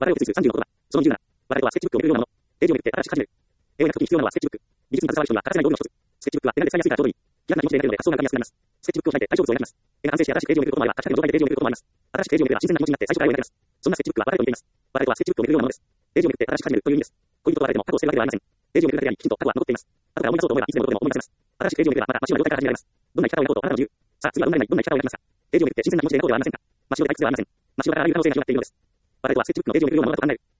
話題を移す30の言葉。その27。話題とはスケッチブックをめぐるようなもの。ページをめくって新しく始める。英語訳時に必要なのはスケッチブック。技術に携わる人には欠かせない道具の一つ。スケッチブックは手軽で使いやすいからちょうどいい。気楽な気持ちでやれるので発想が浮かびやすくなります。スケッチブックを開いて対象物を選びます。絵が完成して新しくページをめくることもあれば、書きかけの状態でページをめくることもあります。新しくページをめくれば新鮮な気持ちになって最初から絵を描きます。そんなスケッチブックは話題と似ています。話題とはスケッチブックをめくるようなものです。ページをめくって新しく始めるという意味です。恋人と別れても過去を捨てるわけではありません。ページをめくるだけであり、きちんと過去は残っています。後から思い出そうと思えばいつでもどこでも思い出せます。新しくページをめくればまた真っ白な状態から始められます。どんな生き方を描こうとあなたの自由。さあ次は運命ないどんな生き方を描きますか。ページをめくって新鮮な気持ちで描こうではありませんか。真っ白で退屈ではありません。真っ白からある可能性が広がっているのです。話題とはスケッチブックのページをめくるようなものだと考える。